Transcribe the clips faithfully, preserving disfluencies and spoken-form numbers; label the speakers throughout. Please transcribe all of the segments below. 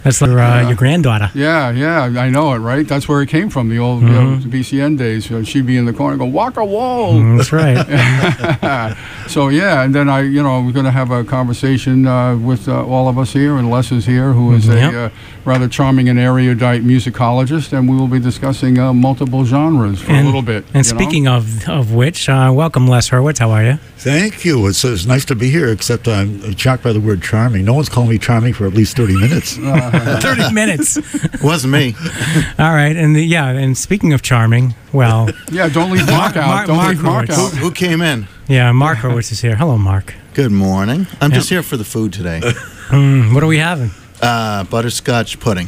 Speaker 1: That's your, uh, your granddaughter.
Speaker 2: Yeah, yeah, I know it, right? That's where it came from, the old
Speaker 1: Mhm.
Speaker 2: you know, B C N days. So she'd be in the corner, go, Waka Whoa!
Speaker 1: Mm, that's right.
Speaker 2: So, yeah, and then I, you know, we're going to have a conversation uh, with uh, all of us here, and Les is here, who is
Speaker 1: Yep.
Speaker 2: a uh, rather charming and erudite musicologist, and we will be discussing uh, multiple genres for
Speaker 1: And-
Speaker 2: a little bit.
Speaker 1: And
Speaker 2: you know?
Speaker 1: speaking of of which, uh, welcome, Les Hurwitz. How are you?
Speaker 3: Thank you. It's, it's nice to be here, except I'm shocked by the word charming. No one's called me charming for at least thirty minutes.
Speaker 1: thirty minutes.
Speaker 4: Wasn't me.
Speaker 1: All right. And the, yeah, and speaking of charming, well,
Speaker 2: Yeah, don't leave Mark out.
Speaker 1: Mark-
Speaker 2: don't
Speaker 1: Mark
Speaker 2: leave Mark
Speaker 1: Hurwitz.
Speaker 4: Who,
Speaker 2: out.
Speaker 4: who came in?
Speaker 1: yeah, Mark Hurwitz is here. Hello, Mark.
Speaker 4: Good morning. I'm
Speaker 1: Yep.
Speaker 4: just here for the food today.
Speaker 1: Mm, what are we having?
Speaker 4: Uh, butterscotch pudding.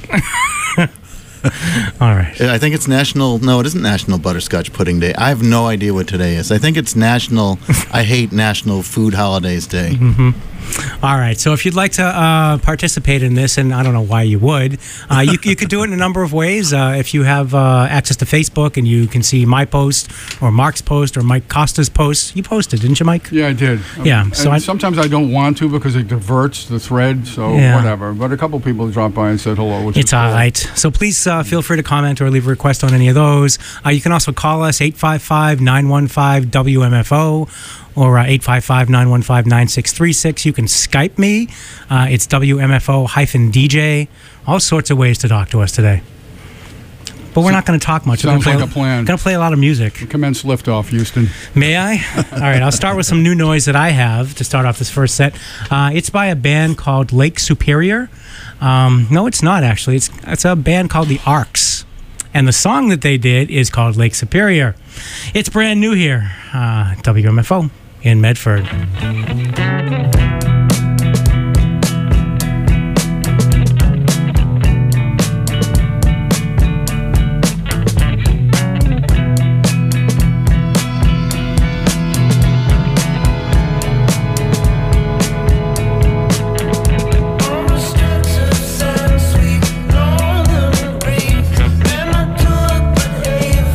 Speaker 1: All right.
Speaker 4: I think it's National. No, it isn't National Butterscotch Pudding Day. I have no idea what today is. I think it's National. I hate National Food Holidays Day.
Speaker 1: Mm-hmm. All right. So if you'd like to uh, participate in this, and I don't know why you would, uh, you, you could do it in a number of ways. Uh, if you have uh, access to Facebook and you can see my post or Mark's post or Mike Costa's post, you posted, didn't you, Mike?
Speaker 2: Yeah, I did.
Speaker 1: Yeah,
Speaker 2: Um,
Speaker 1: so
Speaker 2: and
Speaker 1: I-
Speaker 2: sometimes I don't want to because it diverts the thread, so
Speaker 1: Yeah.
Speaker 2: whatever. But a couple people dropped by and said hello. Which
Speaker 1: It's
Speaker 2: is
Speaker 1: all
Speaker 2: cool.
Speaker 1: right. So please uh, feel free to comment or leave a request on any of those. Uh, you can also call us eight five five, nine one five, W M F O or uh, eight five five, nine one five, nine six three six. You can Skype me. Uh, it's W M F O D J. All sorts of ways to talk to us today. But we're not going to talk much. We're
Speaker 2: Sounds
Speaker 1: gonna
Speaker 2: like
Speaker 1: play,
Speaker 2: a plan.
Speaker 1: Going to play a lot of music.
Speaker 2: Commence liftoff, Houston.
Speaker 1: May I? All right, I'll start with some new noise that I have to start off this first set. Uh, it's by a band called Lake Superior. Um, no, it's not actually. It's it's a band called the Arcs, and the song that they did is called Lake Superior. It's brand new here, uh, W M F O in Medford.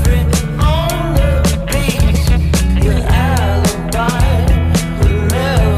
Speaker 5: Your alibi will never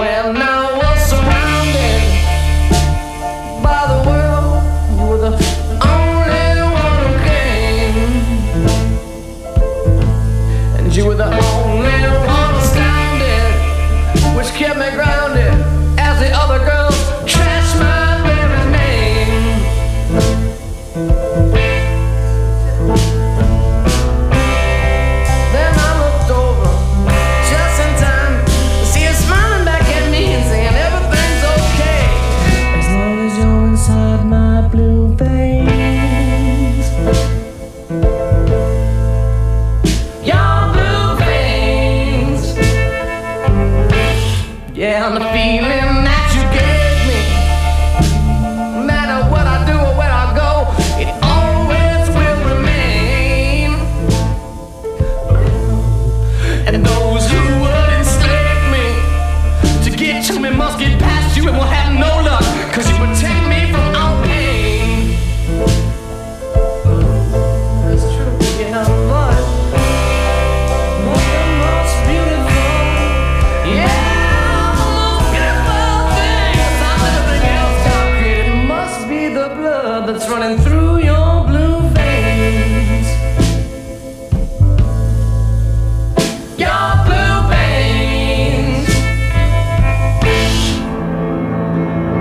Speaker 5: When I was surrounded by the world, you were the only one who came, and you were the only one astounded, which kept me grounded as the other girls trashed my very name. Then I looked over just in time to see her smiling back at me and saying everything's okay as long as you're inside my blue veins. Your blue veins. Yeah, and the feeling that you gave me, no matter what I do or where I go, it always will remain. And those who would enslave me to get to me must get past you and will have no luck, cause you protect me from all pain. That's true, yeah, but what's the most beautiful? Yeah, the most beautiful thing besides everything else God created must be the blood that's running through your blue veins. Your blue veins.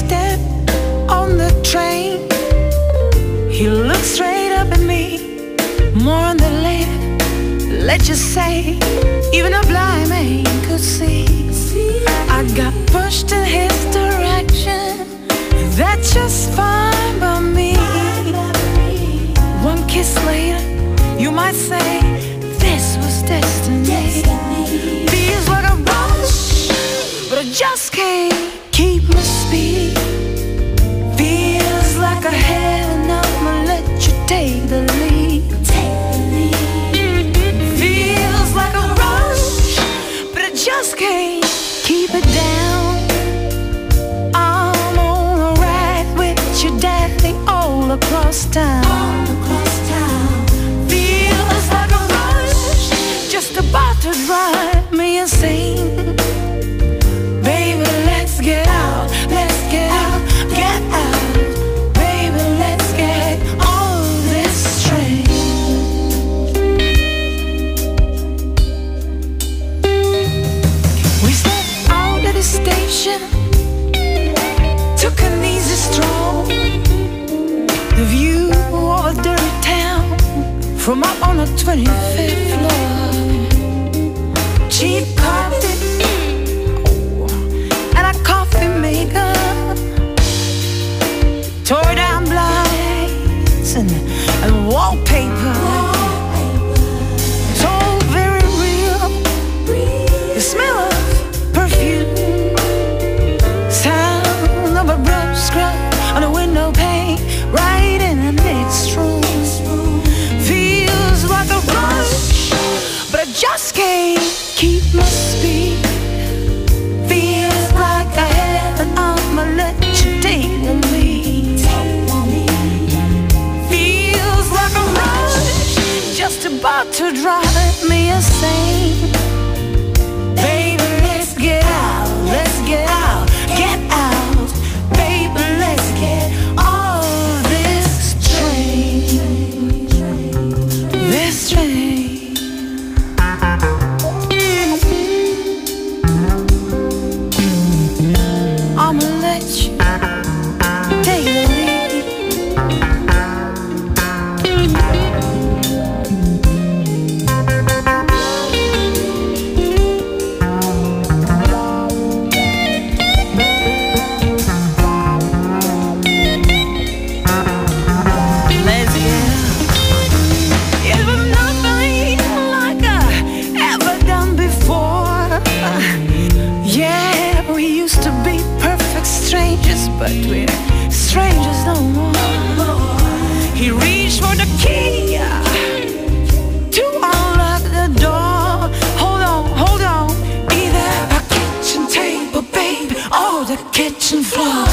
Speaker 6: step on the train, he looked straight up at me. More on the later, let's just say, even a blind man could see. I got pushed in his direction, that's just fine by me. One kiss later, you might say, this was destiny. Feels like a rush, but I just can't keep my speed. Feels like a heaven, I'ma let you take the lead. Feels like a rush, but I just can't keep it down. I'm on a ride with your daddy all across town. Feels like a rush, just about to drive me insane. Baby, let's get out, let's get out, get out. Baby, let's get on this train. We stepped out at the station, took an easy stroll. The view of a dirty town from up on the twenty-fifth floor. Cheap carpet, oh, and a coffee maker, tore down blinds and, and wallpaper. It's all very real. The smell of perfume, sound of a brush scrub on a window pane, right in the next room. Feels like a rush, but I just can't keep my speed. Feels like a heaven, I'ma let you take the lead. Feels like a rush, just about to drive me insane. Baby, let's get out, let's get out, get out. Baby, let's get off this train, this train. I'ma let you take the lead. Let's get it was nothing like I ever done before. Yeah, we used to be perfect strangers, but we're strangers no more. He reached for the key to unlock the door. Hold on, hold on. Either a kitchen table, baby, or the kitchen floor.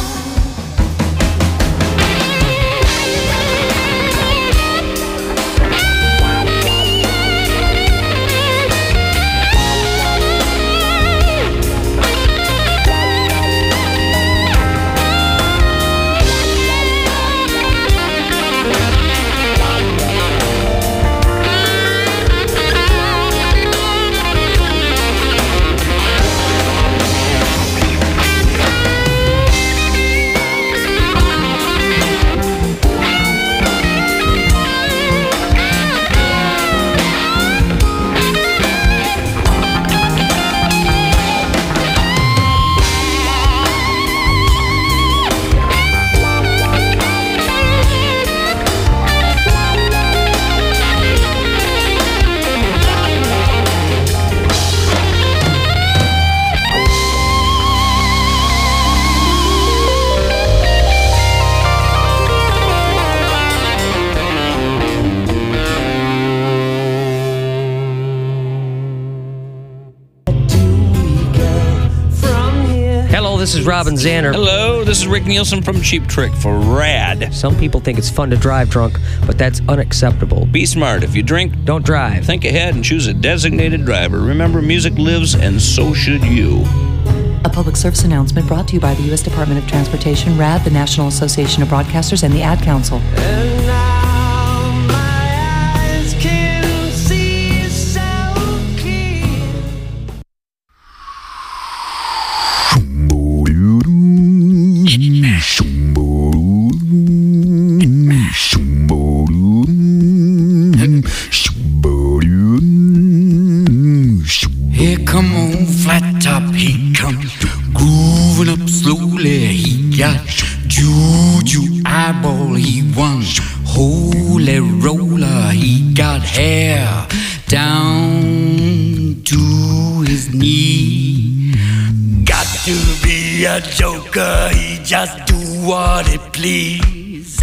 Speaker 7: This is Robin Zander.
Speaker 8: Hello, this is Rick Nielsen from Cheap Trick for RAD.
Speaker 7: Some people think it's fun to drive drunk, but that's unacceptable.
Speaker 8: Be smart. If you drink,
Speaker 7: don't drive.
Speaker 8: Think ahead and choose a designated driver. Remember, music lives, and so should you.
Speaker 9: A public service announcement brought to you by the U S Department of Transportation, RAD, the National Association of Broadcasters, and the Ad Council.
Speaker 5: And now my eyes can see so clear.
Speaker 10: he got juju eyeball, he won holy roller, he got hair down to his knee. Got to be a joker, he just do what he please.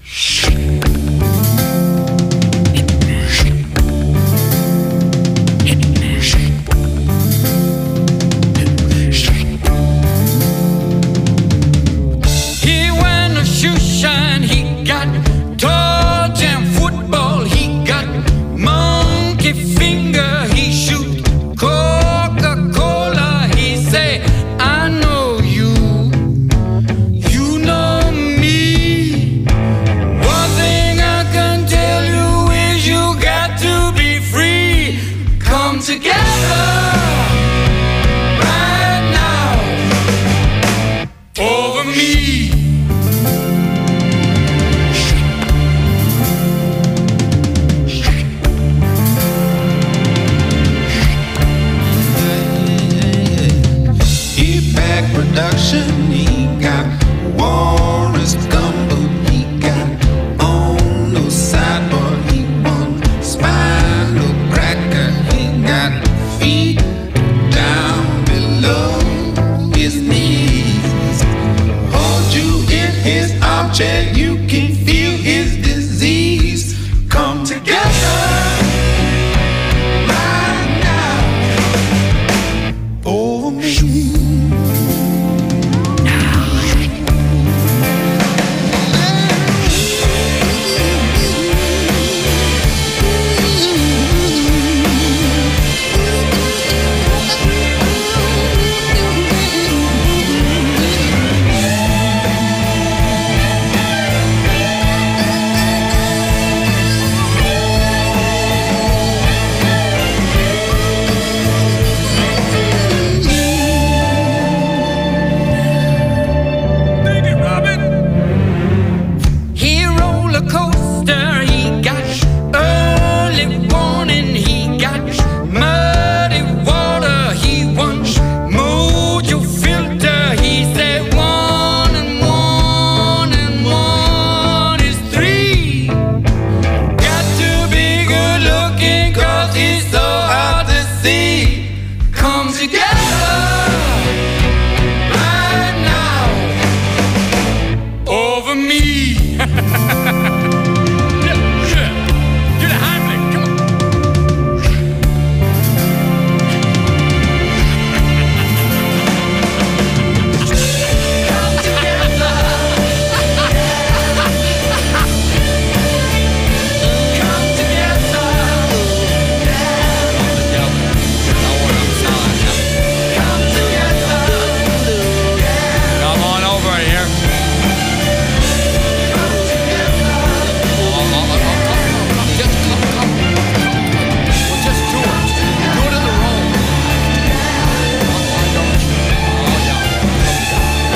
Speaker 10: He went a shoe shine, he got tall jam football, he got monkey finger, he shoot Coca-Cola, he say, I know you, you know me. One thing I can tell you is you got to be free. Come together right now over me.
Speaker 11: He back production, he got Warren's gumbo, he got on the sideboard, he won spinal cracker, he got feet down below his knees. Hold you in his armchair, you can feel his disease. Come together right now over me.
Speaker 10: He roller coaster, he got early warning, he got muddy water, he wants mojo filter, he said one and one and one is three. Got to be good looking cause he's so hard to see. Come together right now over me. Do the Heimlich, come on. Come together. Come together. Come together.
Speaker 12: Come on over here. Just come, come. Well, just do it. Do it in the room. Oh, yeah.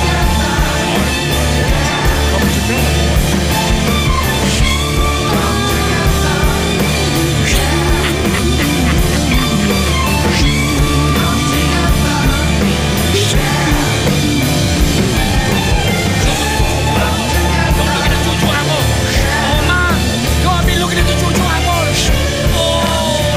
Speaker 10: Oh man, don't be looking at the juju eyeballs. Oh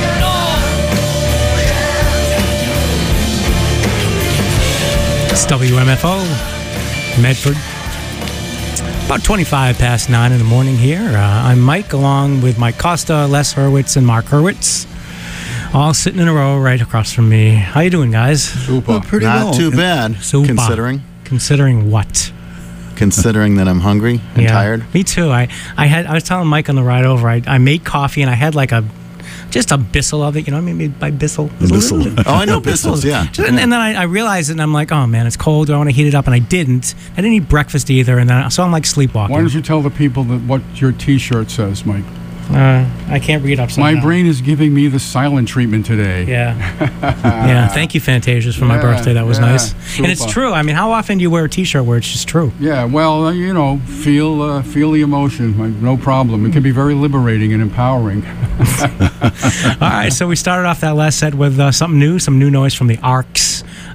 Speaker 10: no.
Speaker 1: It's W M F O, Medford. About twenty-five past nine in the morning here. Uh, I'm Mike, along with Mike Costa, Les Hurwitz, and Mark Hurwitz, all sitting in a row right across from me. How you doing, guys?
Speaker 2: Super.
Speaker 3: Well, pretty
Speaker 4: Not
Speaker 3: well.
Speaker 4: too bad,
Speaker 1: Super.
Speaker 4: considering
Speaker 1: Considering what?
Speaker 4: considering that I'm hungry and tired.
Speaker 1: Me too. I, I had I was telling Mike on the ride over. I, I made coffee and I had like a just a Bissell of it. You know what I mean? By Bissell.
Speaker 3: Bissell.
Speaker 4: Oh, I know Bissell's, yeah.
Speaker 1: And, and then I, I realized it, and I'm like, oh man, it's cold. Do I want to heat it up? And I didn't. I didn't eat breakfast either, and then so I'm like sleepwalking.
Speaker 2: Why don't you tell the people that what your T-shirt says, Mike?
Speaker 1: Uh, I can't read upside
Speaker 2: My
Speaker 1: down.
Speaker 2: brain is giving me the silent treatment today.
Speaker 1: Yeah. Yeah. Thank you, Fantasias, for my
Speaker 2: Yeah,
Speaker 1: birthday. That was
Speaker 2: yeah,
Speaker 1: nice. And it's
Speaker 2: super.
Speaker 1: true. I mean, how often do you wear a T-shirt where it's just true?
Speaker 2: Yeah, well, uh, you know, feel uh, feel the emotion, like, no problem. It can be very liberating and empowering.
Speaker 1: All right, so we started off that last set with uh, something new, some new noise from the Arcs.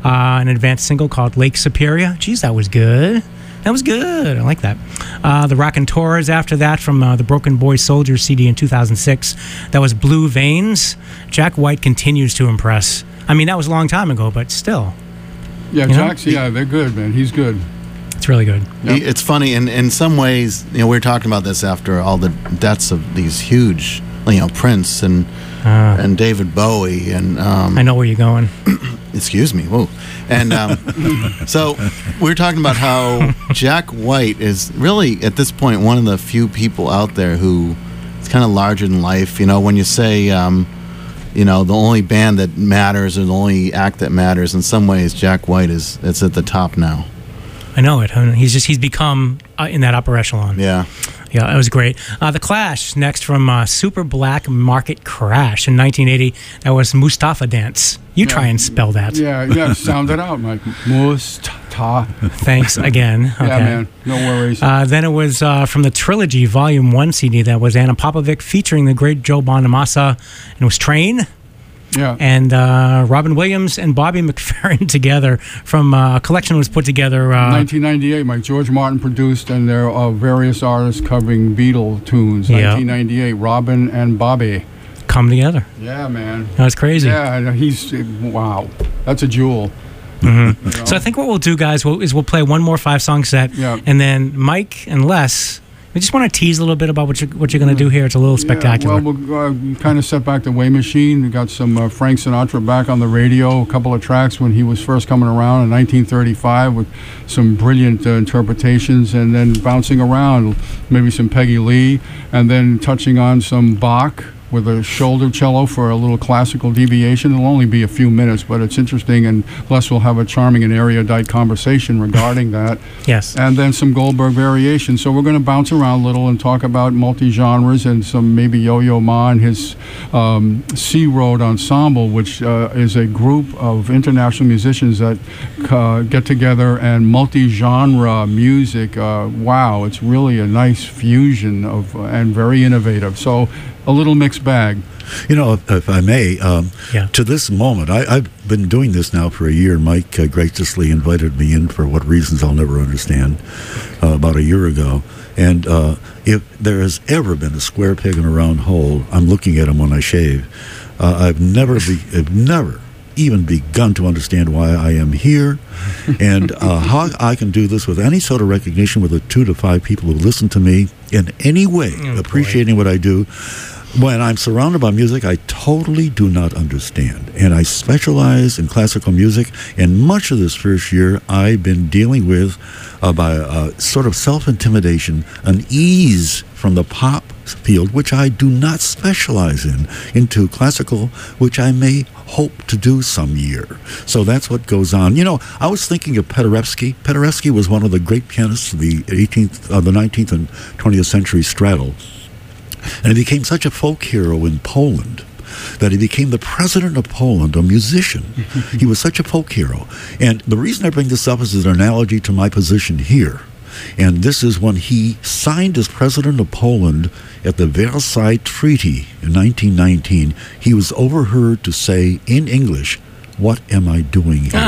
Speaker 1: uh, an advanced single called Lake Superior. Geez, that was good. That was good. I like that. Uh, the Raconteurs after that from uh, the Broken Boy Soldier C D in two thousand six. That was Blue Veins. Jack White continues to impress. I mean, that was a long time ago, but still.
Speaker 2: Yeah,
Speaker 1: You know?
Speaker 2: Jack's, yeah, they're good, man. He's good.
Speaker 1: It's really good.
Speaker 2: Yep.
Speaker 4: It's funny, in in some ways, you know, we were talking about this after all the deaths of these huge, you know, Prince and
Speaker 1: Uh,
Speaker 4: and David Bowie and um,
Speaker 1: I know where you're going.
Speaker 4: excuse me, whoa, and um, so we were talking about how Jack White is really at this point one of the few people out there who is kind of larger than life. You know, when you say, um, you know, the only band that matters or the only act that matters, in some ways, Jack White is it's at the top now.
Speaker 1: I know it. He's just he's become uh, in that upper echelon.
Speaker 4: Yeah.
Speaker 1: Yeah, it was great. Uh, the Clash, next from uh, Super Black Market Crash in nineteen eighty. That was Mustafa Dance. You
Speaker 2: Yeah.
Speaker 1: try and spell that.
Speaker 2: Yeah, yeah, sound it out, Mike. Mustafa.
Speaker 1: Thanks again. Okay.
Speaker 2: Yeah, man. No worries.
Speaker 1: Uh, then it was uh, from the Trilogy Volume one C D. That was Anna Popovic featuring the great Joe Bonamassa. And it was Train.
Speaker 2: Yeah.
Speaker 1: And uh, Robin Williams and Bobby McFerrin together from uh, a collection was put together. Uh,
Speaker 2: nineteen ninety-eight, Mike. George Martin produced, and there are various artists covering Beatle tunes.
Speaker 1: Yeah.
Speaker 2: nineteen ninety-eight, Robin and Bobby.
Speaker 1: Come together.
Speaker 2: Yeah, man.
Speaker 1: That was crazy.
Speaker 2: Yeah, he's, wow. That's a jewel.
Speaker 1: Mm-hmm.
Speaker 2: You know?
Speaker 1: So I think what we'll do, guys, we'll, is we'll play one more five-song set,
Speaker 2: Yeah.
Speaker 1: and then Mike and Les, we just want to tease a little bit about what you're, what you're going to do here. It's a little spectacular.
Speaker 2: Yeah, well, we'll uh, kind of set back the Way Machine. We got some uh, Frank Sinatra back on the radio, a couple of tracks when he was first coming around in nineteen thirty-five with some brilliant uh, interpretations, and then bouncing around, maybe some Peggy Lee, and then touching on some Bach with a shoulder cello for a little classical deviation. It'll only be a few minutes, but it's interesting, and Les will have a charming and erudite conversation regarding that.
Speaker 1: Yes.
Speaker 2: And then some Goldberg variations. So we're going to bounce around a little and talk about multi-genres and some maybe Yo-Yo Ma and his um, Sea Road Ensemble, which uh, is a group of international musicians that uh, get together and multi-genre music. Uh, wow, it's really a nice fusion of uh, and very innovative. So a little mixed bag.
Speaker 3: You know, if, if I may, um,
Speaker 1: Yeah.
Speaker 3: to this moment, I, I've been doing this now for a year. Mike uh, graciously invited me in for what reasons I'll never understand uh, about a year ago. And uh, if there has ever been a square peg in a round hole, I'm looking at him when I shave. Uh, I've never, be, I've never even begun to understand why I am here and uh, how I can do this with any sort of recognition with the two to five people who listen to me in any way,
Speaker 1: Oh,
Speaker 3: appreciating what I do. When I'm surrounded by music, I totally do not understand. And I specialize in classical music. And much of this first year, I've been dealing with, uh, by a sort of self-intimidation, an ease from the pop field, which I do not specialize in, into classical, which I may hope to do some year. So that's what goes on. You know, I was thinking of Paderewski. Paderewski was one of the great pianists of the eighteenth, uh, the nineteenth and twentieth century straddle. And he became such a folk hero in Poland that he became the president of Poland, a musician. He was such a folk hero. And the reason I bring this up is an analogy to my position here. And this is when he signed as president of Poland at the Versailles Treaty in nineteen nineteen. He was overheard to say in English, "What am I doing here?"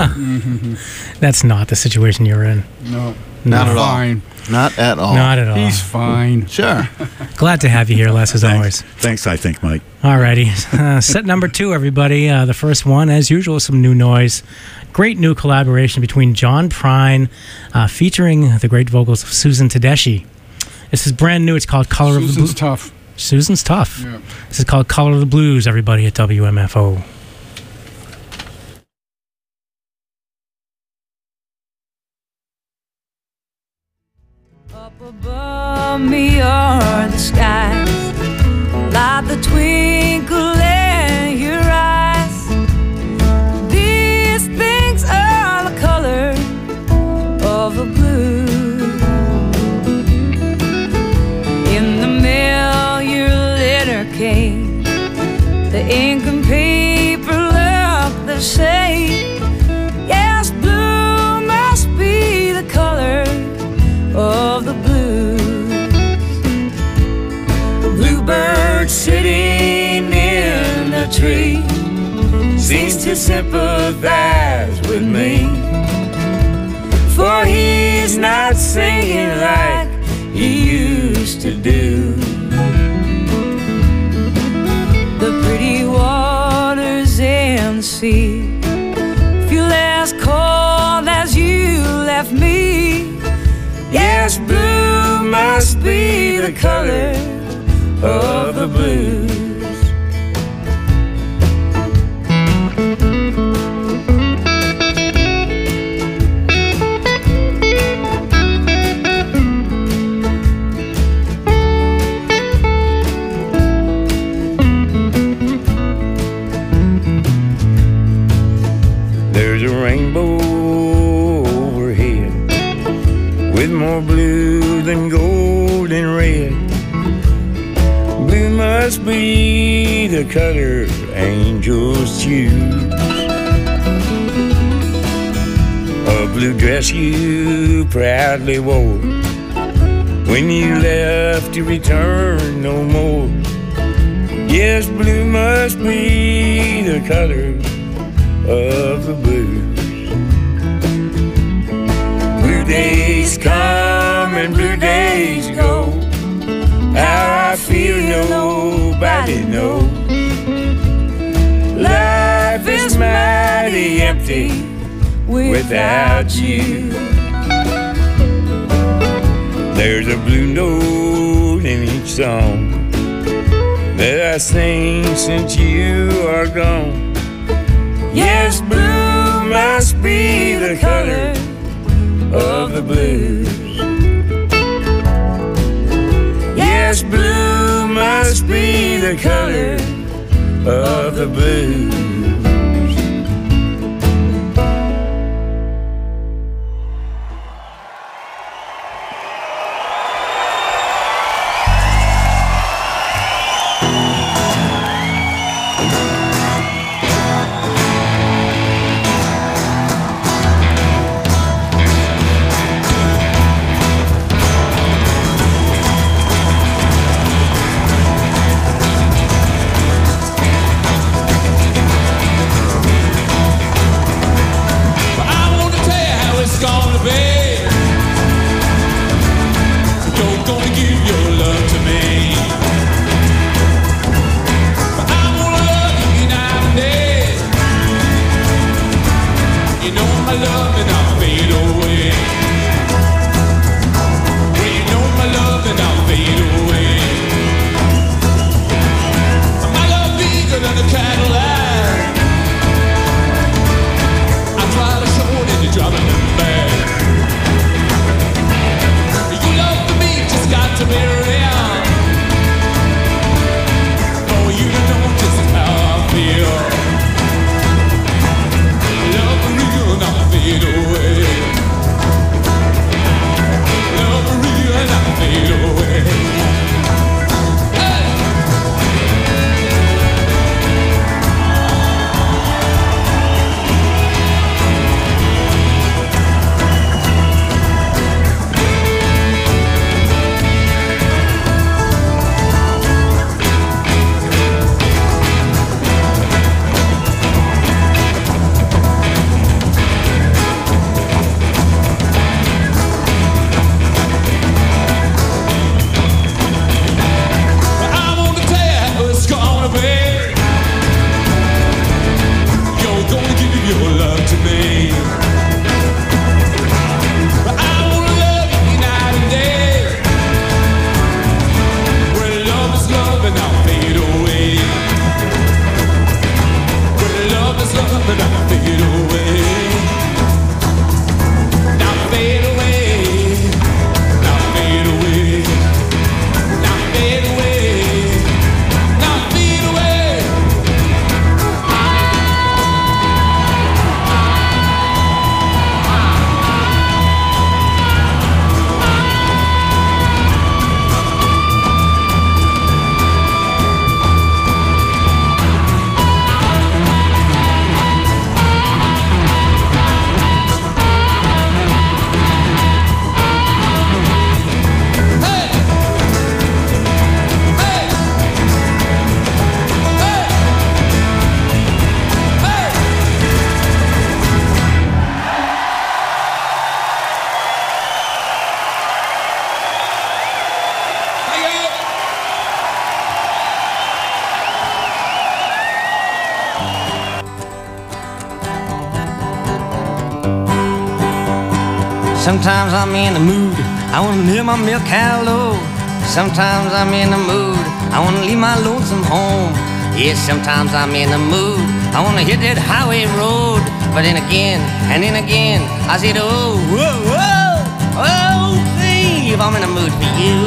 Speaker 1: Ah. That's not the situation you're in.
Speaker 2: No.
Speaker 4: Not at all.
Speaker 2: Fine.
Speaker 4: Not at all.
Speaker 1: Not at all.
Speaker 2: He's fine.
Speaker 4: Sure.
Speaker 1: Glad to have you here, Les, as always.
Speaker 3: Thanks, I think, Mike.
Speaker 1: Alrighty. Uh, set number two, everybody. Uh, the first one, as usual, some new noise. Great new collaboration between John Prine, uh, featuring the great vocals of Susan Tedeschi. This is brand new. It's called Color of the
Speaker 2: Susan's
Speaker 1: Blues.
Speaker 2: tough.
Speaker 1: Susan's tough.
Speaker 2: Yeah.
Speaker 1: This is called Color of the Blues, everybody, at W M F O.
Speaker 6: Up above me are the skies, like the twinkle in your eyes. These things are the color of the blue. In the mail your letter came, the ink and paper look the same. Yes, blue must be the color of the blues. Bluebird sitting in the tree,
Speaker 10: seems to sympathize with me. For he's not singing like he used to do.
Speaker 6: The pretty waters and the sea feel as cold as you left me.
Speaker 10: Yes, blue must be the color of the blues. There's a rainbow overhead with more blue than gold and red. Blue must be the color angels choose. A blue dress you proudly wore when you left to return no more. Yes, blue must be the color of the blues. Blue days come and blue days go. How I feel nobody knows. Life is mighty empty without you. There's a blue note in each song that I sing since you are gone. Yes, blue must be the color of the blues. Yes, blue must be the color of the blues.
Speaker 13: Sometimes I'm in the mood, I wanna live my milk cow low. Sometimes I'm in the mood, I wanna leave my lonesome home. Yes, sometimes I'm in the mood, I wanna hit that highway road. But then again, and then again, I said, oh, whoa, whoa, oh, babe, I'm in the mood for you.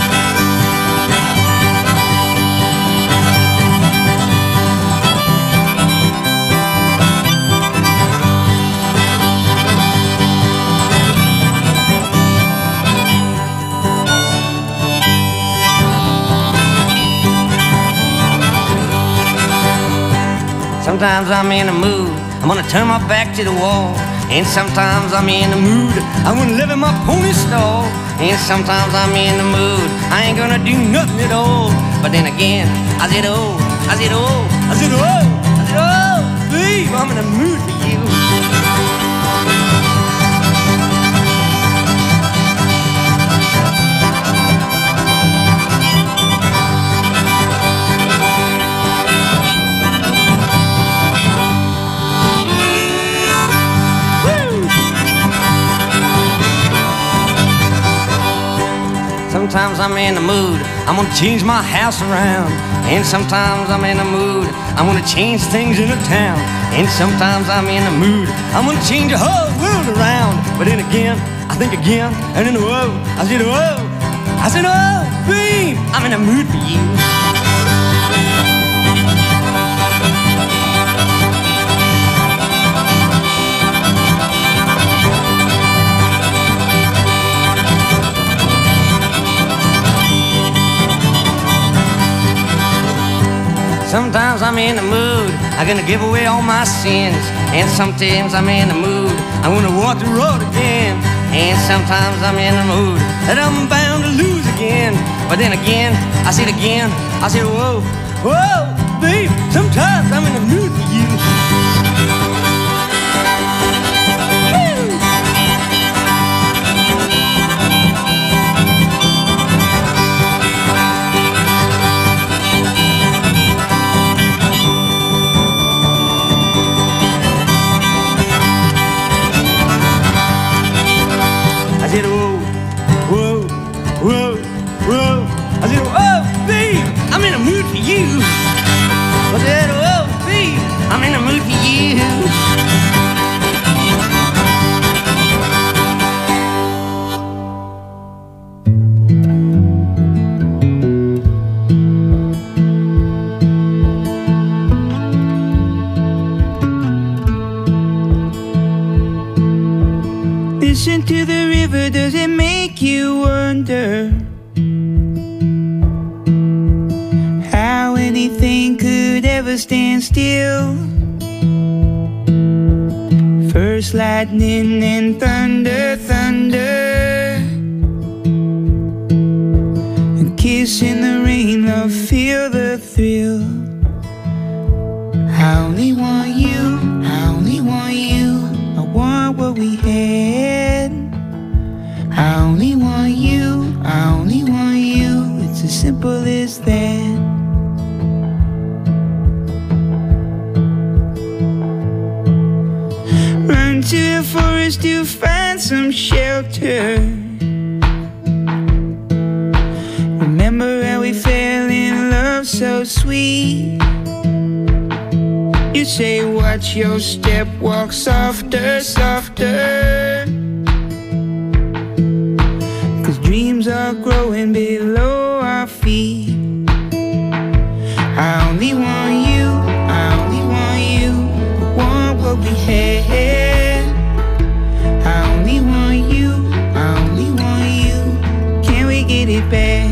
Speaker 13: Sometimes I'm in the mood, I'm gonna turn my back to the wall. And sometimes I'm in the mood, I wanna live in my pony stall. And sometimes I'm in the mood, I ain't gonna do nothing at all. But then again, I said oh, I said oh, I said oh, I said oh, babe, I'm in the mood for you. Sometimes I'm in the mood, I'm gonna change my house around. And sometimes I'm in the mood, I'm gonna change things in the town. And sometimes I'm in the mood, I'm gonna change the whole world around. But then again, I think again, and then whoa, I said whoa, I said oh, babe, I'm in the mood for you. Sometimes I'm in the mood, I'm gonna give away all my sins. And sometimes I'm in the mood, I wanna walk the road again. And sometimes I'm in the mood that I'm bound to lose again. But then again, I said again, I said whoa, whoa, babe, sometimes I'm in the mood for you. I said, whoa, whoa, whoa, whoa. I said, oh, babe, I'm in the mood for you. I said, oh, babe, I'm in the mood for you.
Speaker 14: Listen to the river, does it make you wonder how anything could ever stand still? First lightning and thunder, thunder, a kiss in the rain, love, feel the thrill. I only want you, I only want you, I want what we had. I only want you, I only want you, it's as simple as that. Run to the forest to find some shelter. Remember how we fell in love so sweet. You say watch your step, walk softer, softer, 'cause dreams are growing below our feet. I only want you, I only want you, I want what we had. I only want you, I only want you, can we get it back?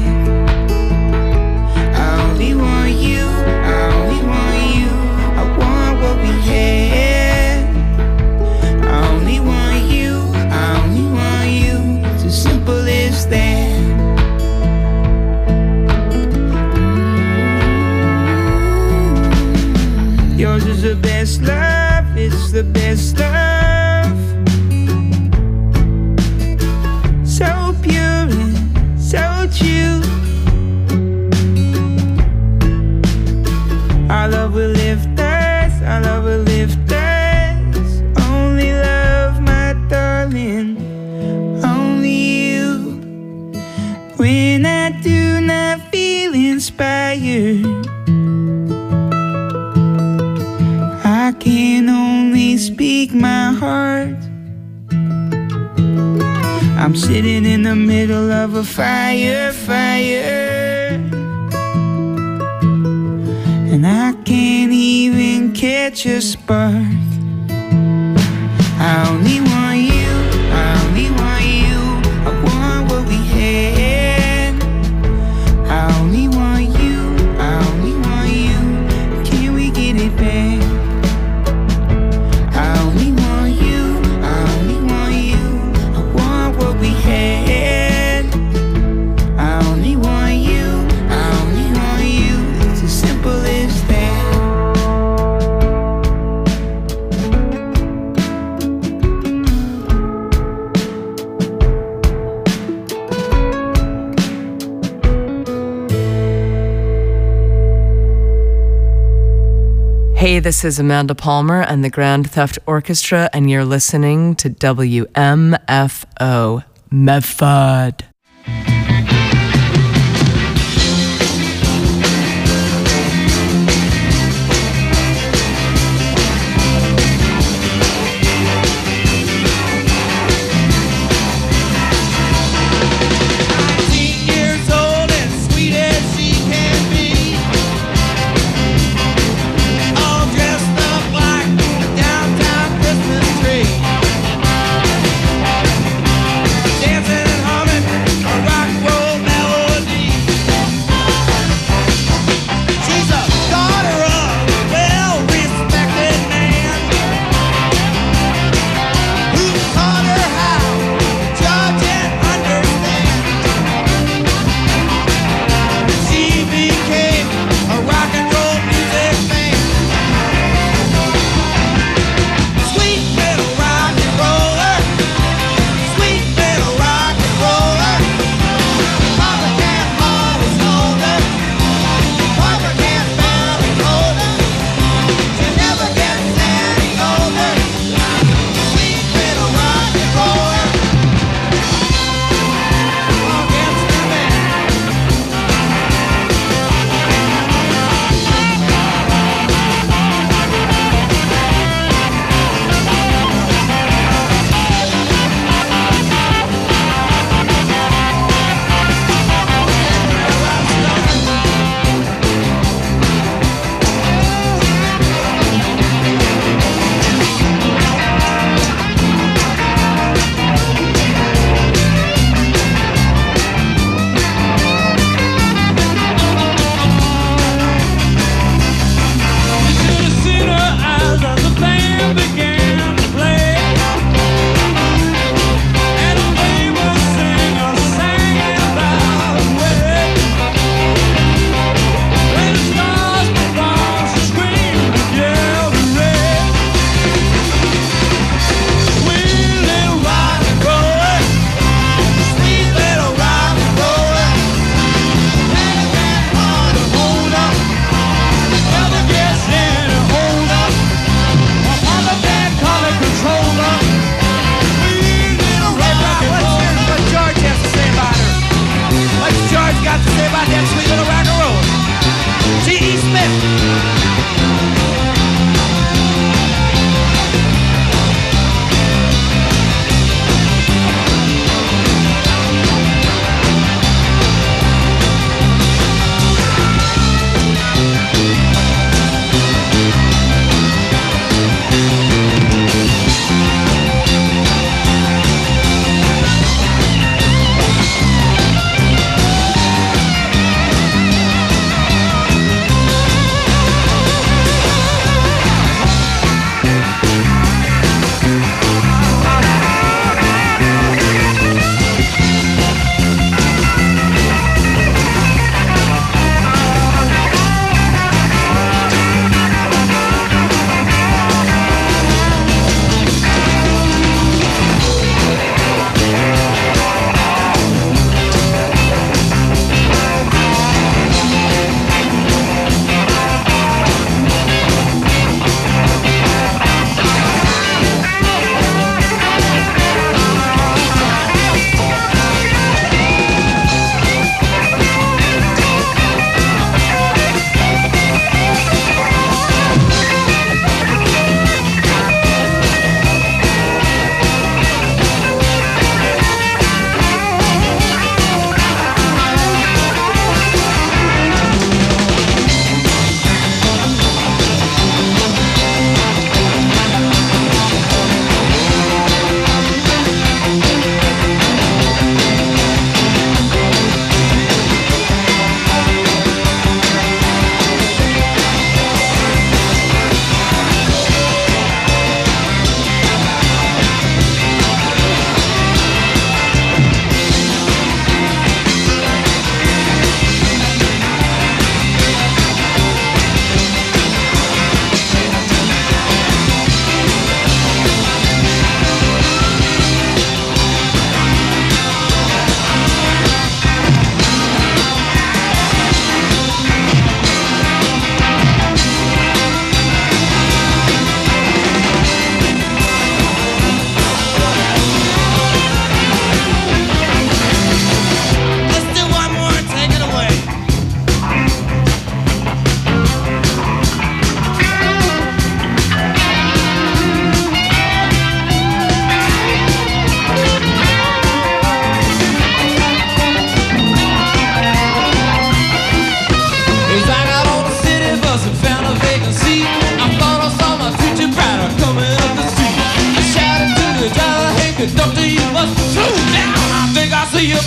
Speaker 14: I only want you, I only want you, I want what we had. I only want you, I only want you, it's as simple as that. Yours is the best love, it's the best love. So pure and so true. when I do not feel inspired. I can only speak my heart. I'm sitting in the middle of a fire, fire, and I can't even catch a spark. I only want you, I only want you, I want what we had. I only want you, I only want you, can we get it back? I only want you, I only want you, I want what we had. I only want you, I only want you, it's as simple as that.
Speaker 15: Hey, this is Amanda Palmer and the Grand Theft Orchestra, and you're listening to W M F O Medford.
Speaker 11: Years old and sweet as she can be, all dressed up like a downtown Christmas tree, dancing and humming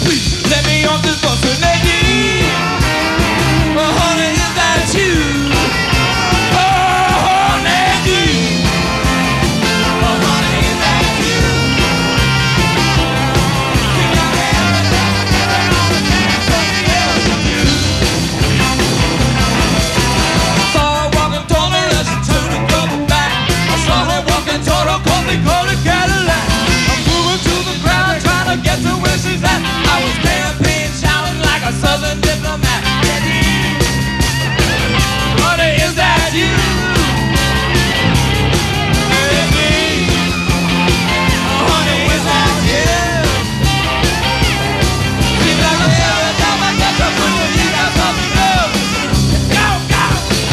Speaker 10: Please let me off this bus and let you. Oh, honey, is that you? Oh, honey, you. Oh, honey, is that you? Think I can get all the time something else to do. Saw her walking toward her as she turned and doubled back. I saw her walking toward her coffee coated Cadillac. I'm moving to the crowd trying to get to where she's at. I was campaign shouting like a southern diplomat. Honey, is that you? Baby. Oh, honey, is that you? Seems like every time I catch up with you, you got something new. Go, go.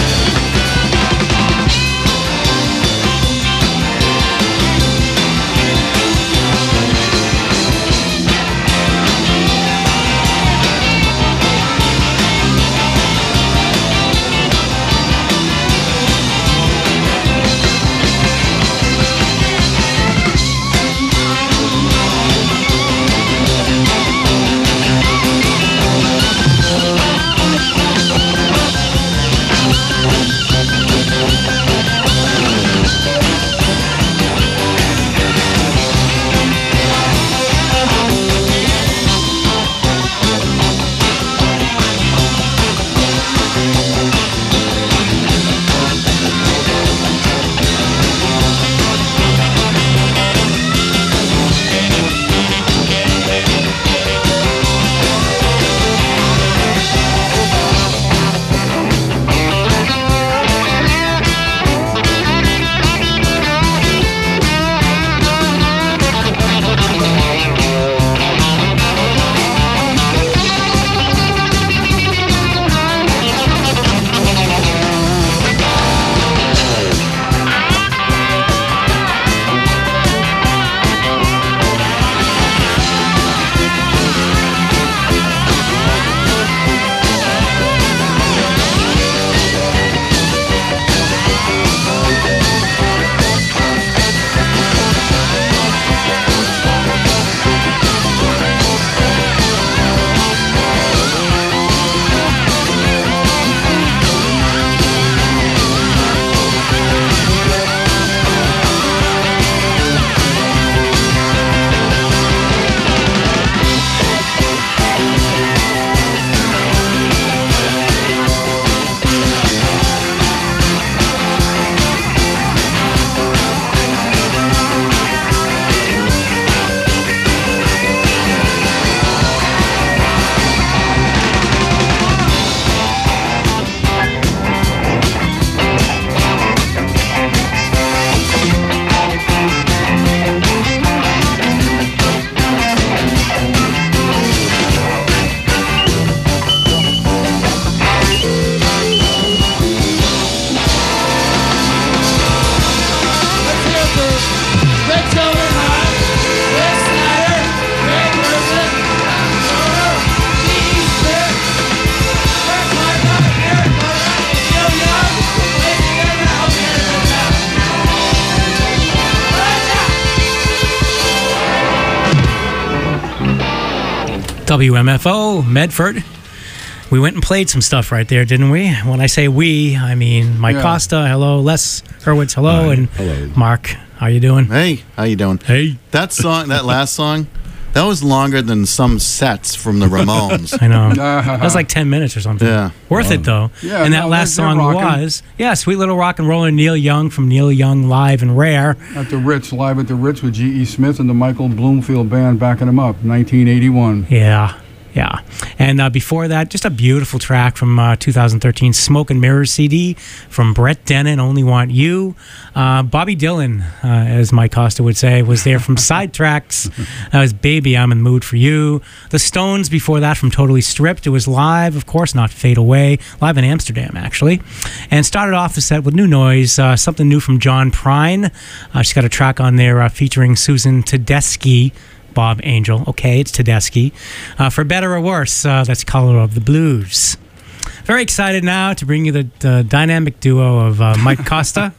Speaker 1: W M F O, Medford. We went and played some stuff right there, didn't we? When I say we, I mean Mike
Speaker 2: Yeah.
Speaker 1: Costa, hello. Les Hurwitz, hello.
Speaker 3: Hi,
Speaker 1: and
Speaker 3: hello.
Speaker 1: Mark, how you doing?
Speaker 4: Hey, how you doing?
Speaker 1: Hey.
Speaker 4: That song, that last song, that was longer than some sets from the Ramones.
Speaker 1: I know. That was like ten minutes or something.
Speaker 4: Yeah.
Speaker 1: Worth it, though.
Speaker 2: Yeah,
Speaker 1: and that
Speaker 2: no,
Speaker 1: last
Speaker 2: they're-
Speaker 1: song
Speaker 2: they're rocking.
Speaker 1: was, yeah, Sweet Little Rock and Roller, Neil Young from Neil Young Live and Rare.
Speaker 2: At the Ritz, live at the Ritz with G E. Smith and the Michael Bloomfield Band backing him up, nineteen eighty-one.
Speaker 1: Yeah. Yeah. And uh, before that, just a beautiful track from uh, two thousand thirteen Smoke and Mirrors C D from Brett Dennen, Only Want You. Uh, Bobby Dylan, uh, as Mike Costa would say, was there from Sidetracks. That was Baby, I'm in the Mood for You. The Stones before that from Totally Stripped. It was live, of course, not Fade Away. Live in Amsterdam, actually. And started off the set with New Noise, uh, something new from John Prine. Uh, she's got a track on there uh, featuring Susan Tedeschi. Bob Angel. Okay, it's Tedeschi. Uh, for better or worse, uh, that's Color of the Blues. Very excited now to bring you the, the dynamic duo of uh, Mike Costa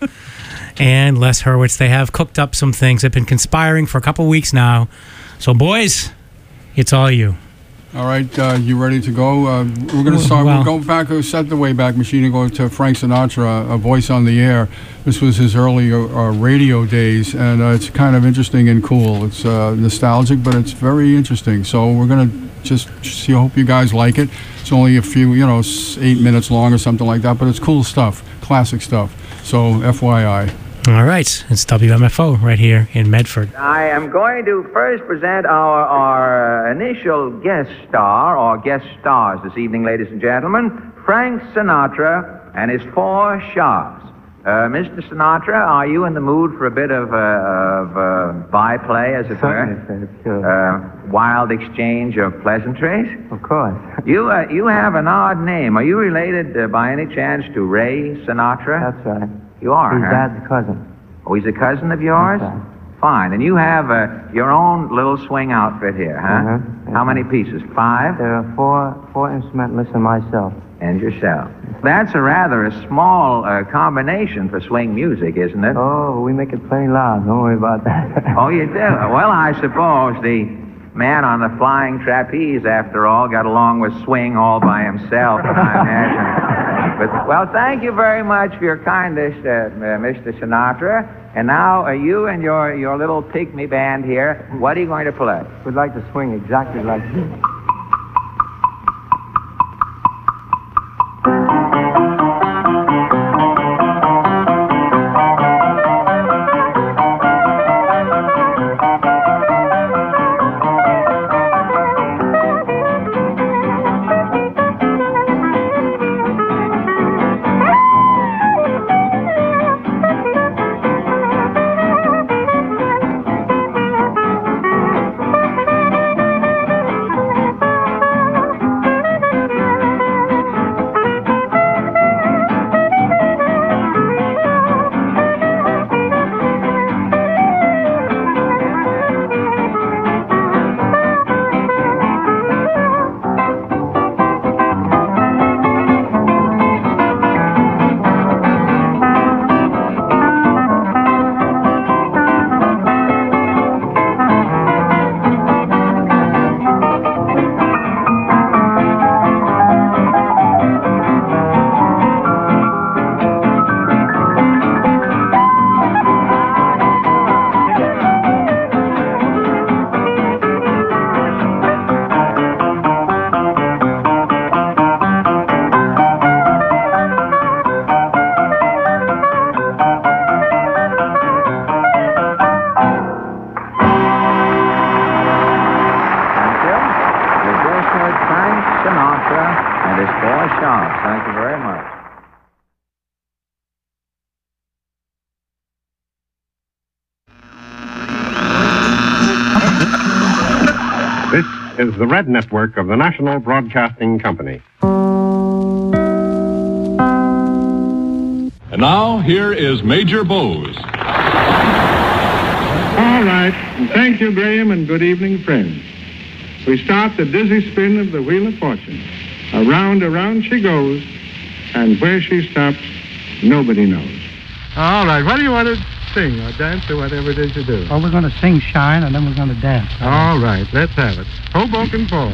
Speaker 1: and Les Hurwitz. They have cooked up some things. They've been conspiring for a couple weeks now. So, boys, it's all you.
Speaker 2: All right, uh, you ready to go? Uh, we're going to start.
Speaker 1: Well-
Speaker 2: We'll go back, uh, set the Wayback Machine and go to Frank Sinatra, A Voice on the Air. This was his early uh, uh, radio days, and uh, it's kind of interesting and cool. It's uh, nostalgic, but it's very interesting. So we're going to just see. I hope you guys like it. It's only a few, you know, s- eight minutes long or something like that, but it's cool stuff, classic stuff. So F Y I.
Speaker 1: All right, it's W M F O right here in Medford.
Speaker 16: I am going to first present our, our uh, initial guest star, or guest stars this evening, ladies and gentlemen, Frank Sinatra and his four Shahs. Uh, Mister Sinatra, are you in the mood for a bit of, uh, of uh, byplay, as it were? Uh, wild exchange of pleasantries?
Speaker 17: Of course.
Speaker 16: You, uh, you have an odd name. Are you related uh, by any chance to Ray Sinatra?
Speaker 17: That's right.
Speaker 16: You are,
Speaker 17: His
Speaker 16: huh?
Speaker 17: dad's cousin.
Speaker 16: Oh, he's a cousin of yours?
Speaker 17: That's right.
Speaker 16: Fine. And you have uh, your own little swing outfit here, huh?
Speaker 17: Uh-huh.
Speaker 16: How many pieces? Five?
Speaker 17: There are four, four instrumentalists and myself.
Speaker 16: And yourself. That's a rather a small uh, combination for swing music, isn't it?
Speaker 17: Oh, we make it plenty loud. Don't worry about that.
Speaker 16: Oh, you do? Well, I suppose the man on the flying trapeze, after all, got along with swing all by himself, I imagine. But, well, thank you very much for your kindness, uh, uh, Mister Sinatra. And now, uh, you and your, your little pygmy band here, what are you going to play?
Speaker 17: We'd like to swing exactly like this.
Speaker 18: This is the Red Network of the National Broadcasting Company.
Speaker 19: And now, here is Major Bowes.
Speaker 20: All right. Thank you, Graham, and good evening, friends. We start the dizzy spin of the Wheel of Fortune. Around, around she goes, and where she stops, nobody knows. All right. What do you want to sing or dance or whatever it is you do?
Speaker 21: Well, we're going to sing Shine, and then we're going to dance.
Speaker 20: All right. Let's have it. Hoboken Fall.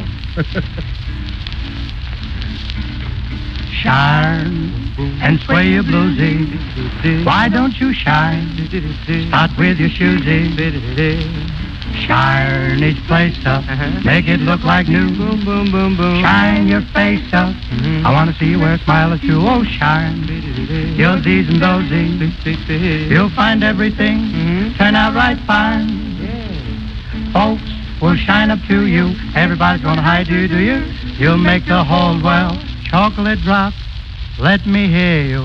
Speaker 21: Shine and sway your bluesy. Why don't you shine? Start with your shoesy. Shine each place up. Make it look like new. Boom, boom, boom, boom. Shine your face up. I want to see you wear a smile at you. Oh, shine. Your Z's and those Z's. You'll find everything turn out right fine. Folks will shine up to you. Everybody's gonna hide you, do you? You'll make the whole world chocolate drop. Let me hear you.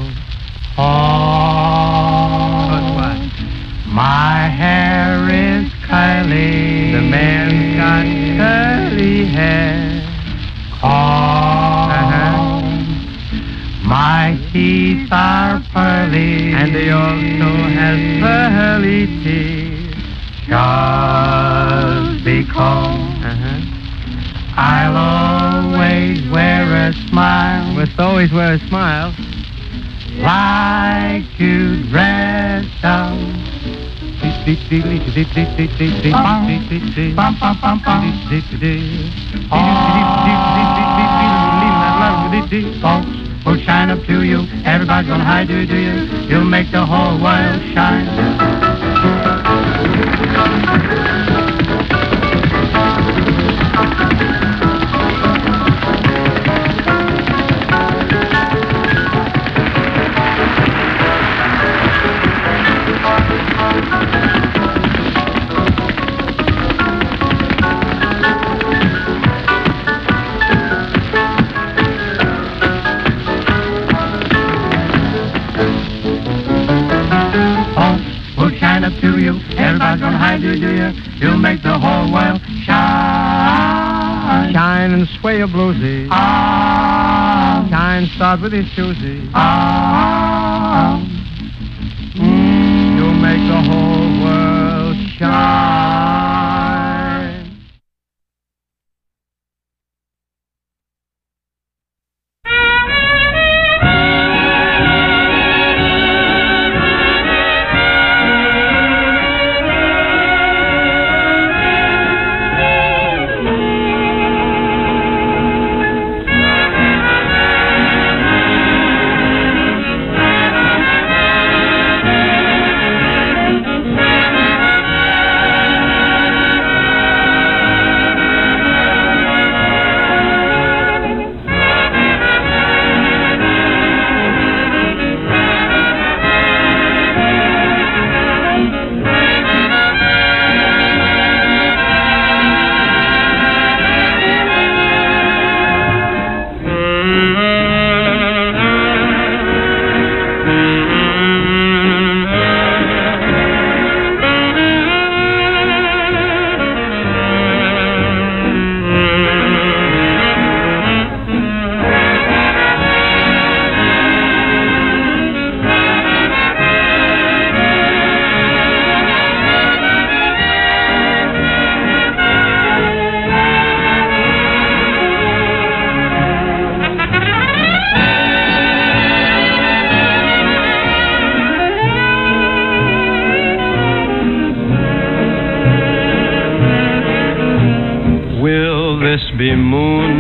Speaker 21: Oh, my hair is curly. The man's got curly hair. Oh, uh-huh. My teeth are pearly. And he also has pearly teeth. Just because uh-huh. I'll always wear a smile.
Speaker 17: Must always wear a smile.
Speaker 21: Like to dress up. bluesy. Folks will shine up to you. Everybody's gonna hide you, do you? You'll make the whole world shine. Up to you, everybody's gonna hide you, do you? You'll make the whole world shine.
Speaker 17: Shine and sway a bluesy.
Speaker 21: Ah,
Speaker 17: Shine, start with his shoesy.
Speaker 21: ah, mm.
Speaker 17: You'll make the whole world shine.